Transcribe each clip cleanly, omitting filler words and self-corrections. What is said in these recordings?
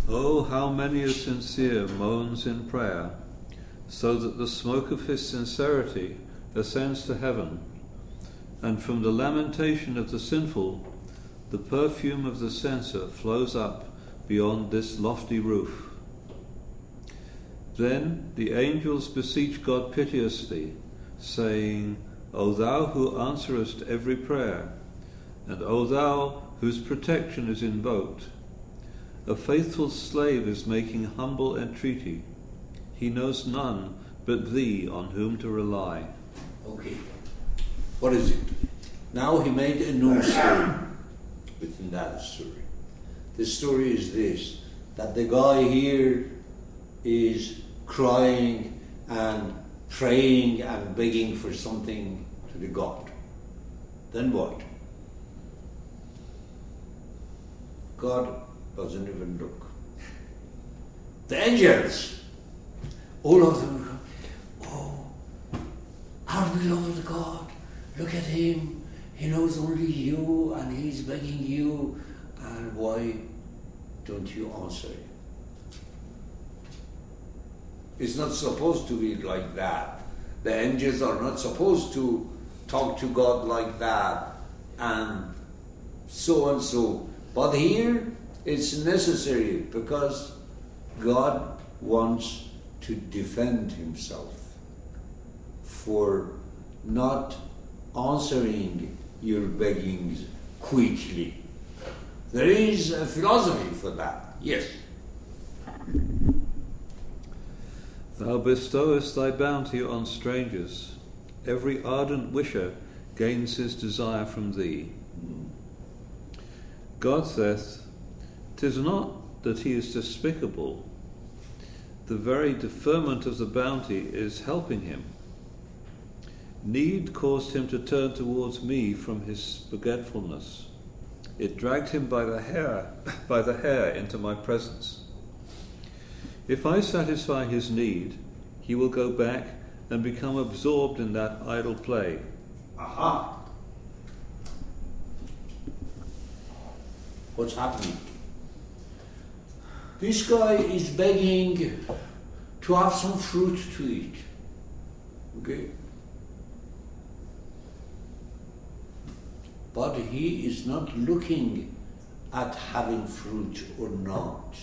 Oh, how many a sincere moans in prayer, so that the smoke of his sincerity ascends to heaven, and from the lamentation of the sinful, the perfume of the censer flows up beyond this lofty roof. Then the angels beseech God piteously, saying, O thou who answerest every prayer, and O thou whose protection is invoked, a faithful slave is making humble entreaty. He knows none but thee on whom to rely. Okay. What is it? Now he made a new story within that story. The story is this, that the guy here is crying and praying and begging for something to the God. Then what? God doesn't even look. The angels, all of them, oh, our beloved God, look at him. He knows only you and he's begging you. And why don't you answer him? It's not supposed to be like that. The angels are not supposed to talk to God like that and so. But here it's necessary because God wants to defend himself for not answering your beggings quickly. There is a philosophy for that, yes. Thou bestowest thy bounty on strangers. Every ardent wisher gains his desire from thee. God saith, 'Tis not that he is despicable. The very deferment of the bounty is helping him. Need caused him to turn towards me from his forgetfulness. It dragged him by the hair into my presence. If I satisfy his need, he will go back and become absorbed in that idle play. Aha! What's happening? This guy is begging to have some fruit to eat. Okay? But he is not looking at having fruit or not.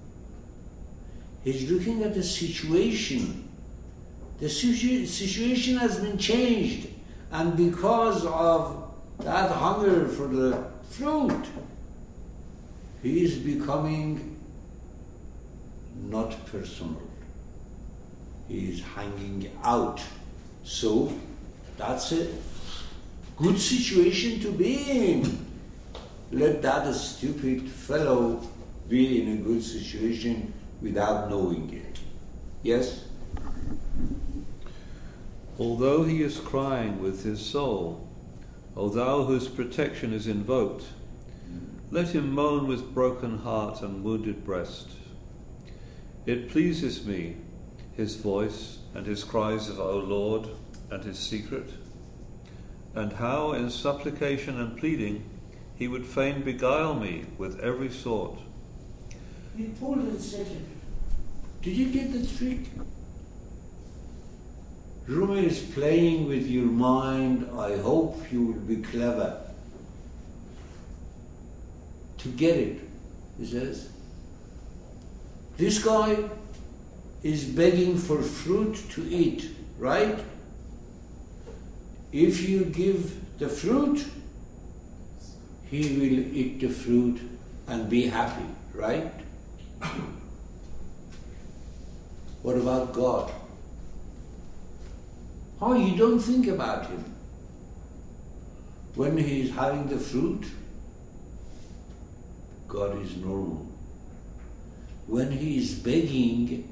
He's looking at the situation. The situation has been changed, and because of that hunger for the fruit, he is becoming not personal. He is hanging out. So that's a good situation to be in. Let that stupid fellow be in a good situation without knowing it. Yes? Although he is crying with his soul, O thou whose protection is invoked, let him moan with broken heart and wounded breast. It pleases me, his voice and his cries of O Lord and his secret, and how in supplication and pleading he would fain beguile me with every sort. Hold on a second. Did you get the trick? Rumi is playing with your mind. I hope you will be clever to get it. He says, this guy is begging for fruit to eat, right? If you give the fruit, he will eat the fruit and be happy, right? What about God? How you don't think about him? When he is having the fruit, God is normal. When he is begging,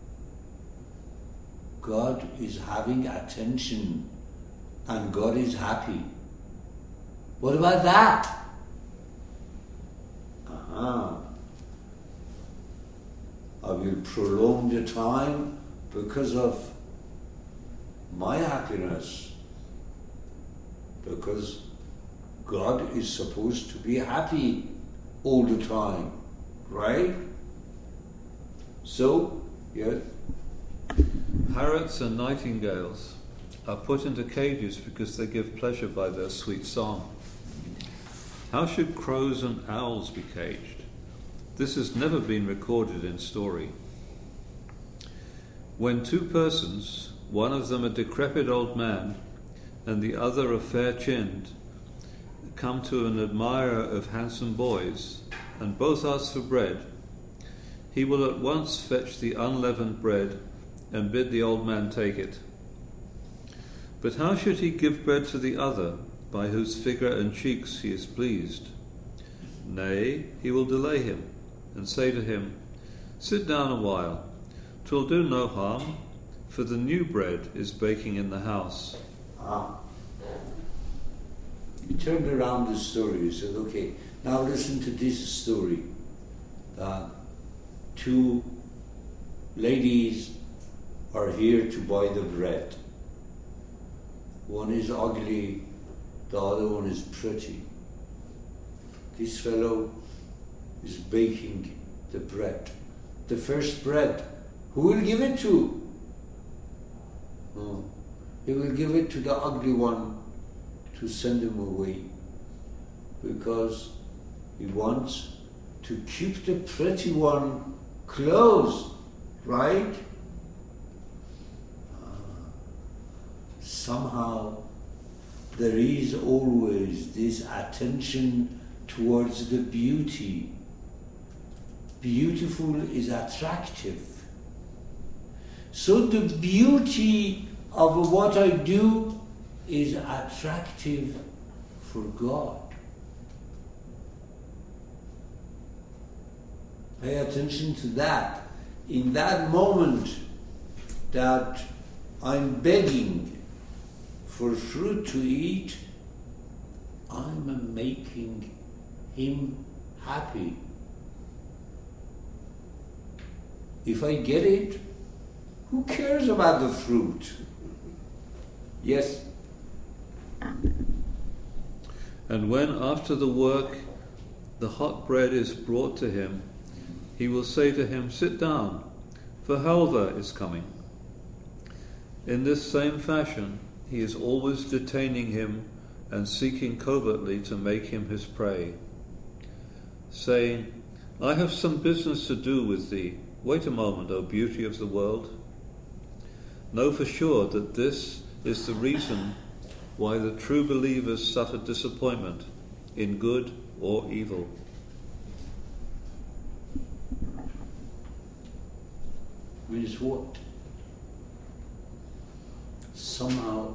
God is having attention and God is happy. What about that? I will prolong the time because of my happiness. Because God is supposed to be happy all the time, right? So, yes. Parrots and nightingales are put into cages because they give pleasure by their sweet song. How should crows and owls be caged? This has never been recorded in story. When two persons, one of them a decrepit old man and the other a fair-chinned, come to an admirer of handsome boys, and both ask for bread, he will at once fetch the unleavened bread and bid the old man take it. But how should he give bread to the other, by whose figure and cheeks he is pleased? Nay, he will delay him, and say to him, Sit down a while, 'twill do no harm, for the new bread is baking in the house. You turned around the story, you said, okay, now listen to this story. Two ladies are here to buy the bread. One is ugly, the other one is pretty. This fellow is baking the bread. The first bread, who will give it to? He will give it to the ugly one to send him away, because he wants to keep the pretty one close, right? Somehow there is always this attention towards the beauty. Beautiful is attractive. So the beauty of what I do is attractive for God. Pay attention to that. In that moment that I'm begging for fruit to eat, I'm making him happy. If I get it, who cares about the fruit? Yes? And when after the work the hot bread is brought to him, he will say to him, Sit down, for Halva is coming. In this same fashion, he is always detaining him and seeking covertly to make him his prey, saying, I have some business to do with thee. Wait a moment, O beauty of the world. Know for sure that this is the reason why the true believers suffer disappointment in good or evil. Means what? Somehow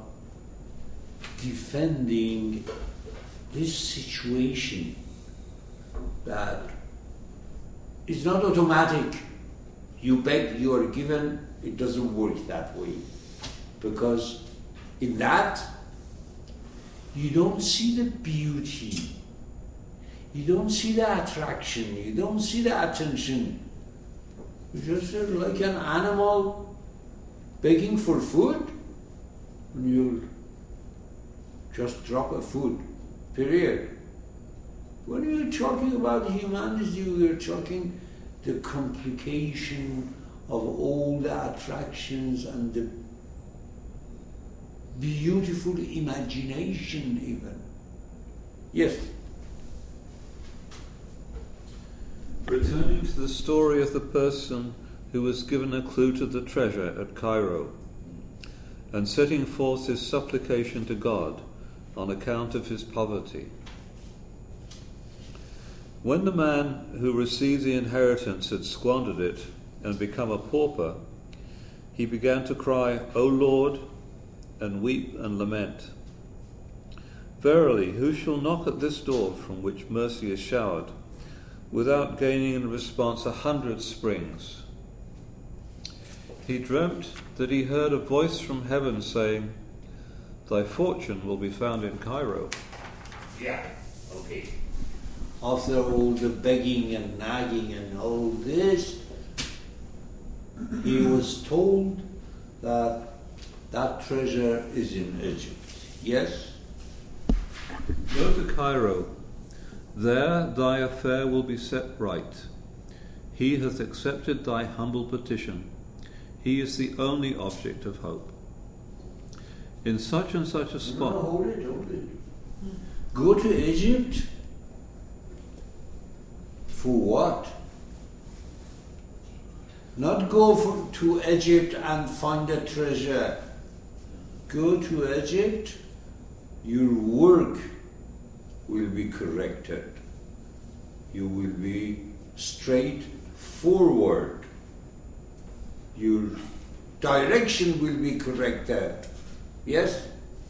defending this situation that is not automatic. You beg, you are given. It doesn't work that way, because in that you don't see the beauty, you don't see the attraction, you don't see the attention. You just are like an animal begging for food, and you just drop a food, period. When you're talking about humanity, you're talking the complication of all the attractions and the beautiful imagination even. Yes? Returning to the story of the person who was given a clue to the treasure at Cairo, and setting forth his supplication to God on account of his poverty. When the man who received the inheritance had squandered it and become a pauper, he began to cry, O Lord, and weep and lament. Verily, who shall knock at this door from which mercy is showered, without gaining in response 100 springs? He dreamt that he heard a voice from heaven saying, Thy fortune will be found in Cairo. Yeah, okay. After all the begging and nagging and all this, he was told that that treasure is in Egypt. Yes? Go to Cairo. There thy affair will be set right. He hath accepted thy humble petition. He is the only object of hope. In such and such a spot... No, hold it. Go to Egypt? For what? Not go to Egypt and find a treasure. Go to Egypt, your work will be corrected. You will be straightforward. Your direction will be corrected. Yes?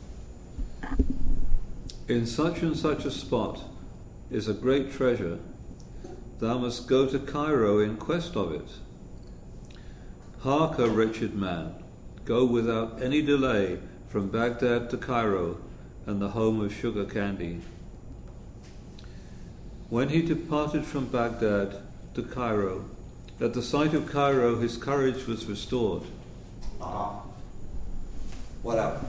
In such and such a spot is a great treasure. Thou must go to Cairo in quest of it. Hark, wretched man, go without any delay from Baghdad to Cairo and the home of sugar candy. When he departed from Baghdad to Cairo, at the sight of Cairo his courage was restored. What happened?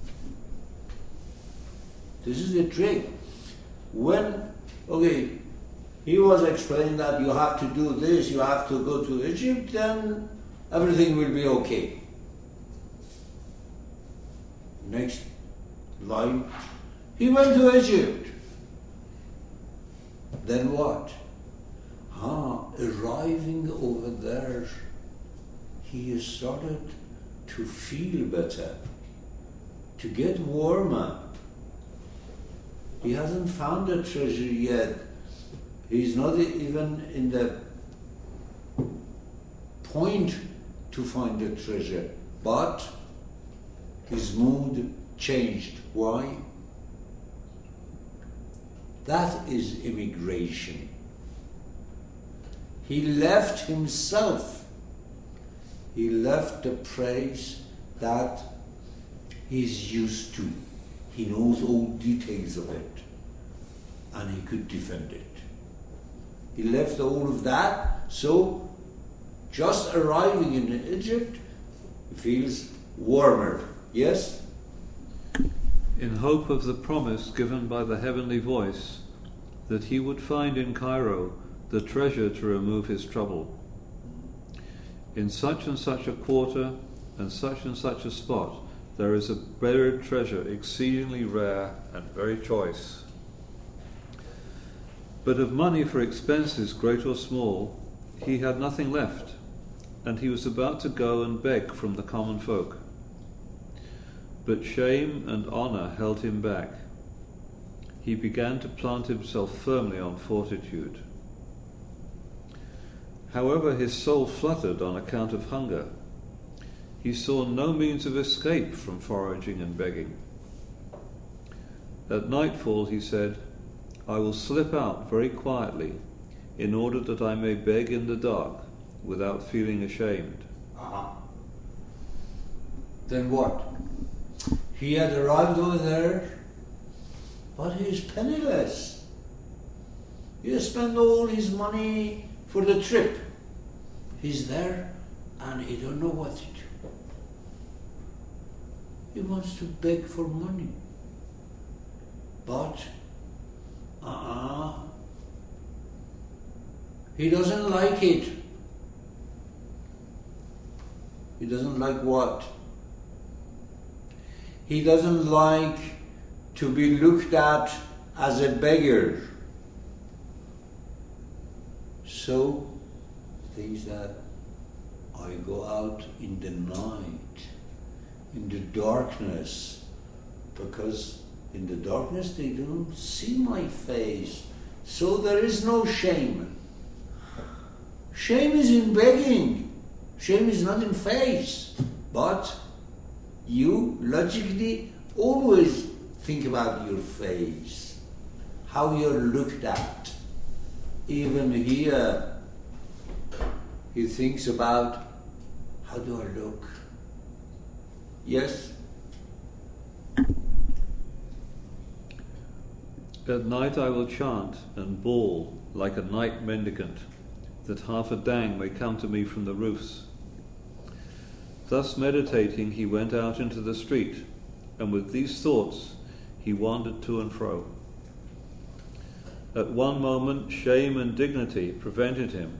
This is the trick. He was explaining that you have to do this, you have to go to Egypt, then everything will be okay. Next line, he went to Egypt. Then what? Arriving over there, he started to feel better, to get warmer. He hasn't found a treasure yet. He's not even in the point to find a treasure. But his mood changed. Why? That is immigration. He left himself. He left the place that he's used to. He knows all details of it. And he could defend it. He left all of that, so just arriving in Egypt, he feels warmer. Yes? In hope of the promise given by the heavenly voice that he would find in Cairo the treasure to remove his trouble. In such and such a quarter and such a spot there is a buried treasure exceedingly rare and very choice. But of money for expenses great or small he had nothing left, and he was about to go and beg from the common folk. But shame and honour held him back. He began to plant himself firmly on fortitude. However, his soul fluttered on account of hunger. He saw no means of escape from foraging and begging. At nightfall he said, I will slip out very quietly in order that I may beg in the dark without feeling ashamed. Then what? He had arrived over there, but he is penniless. He has spent all his money for the trip. He's there and he don't know what to do. He wants to beg for money. But he doesn't like it. He doesn't like what? He doesn't like to be looked at as a beggar. So, he thinks that I go out in the night, in the darkness, because in the darkness they don't see my face. So there is no shame. Shame is in begging. Shame is not in face. But you logically always think about your face, how you're looked at. Even here, he thinks about, how do I look? Yes? At night I will chant and bawl like a night mendicant, that half a dang may come to me from the roofs. Thus meditating, he went out into the street, and with these thoughts he wandered to and fro. At one moment shame and dignity prevented him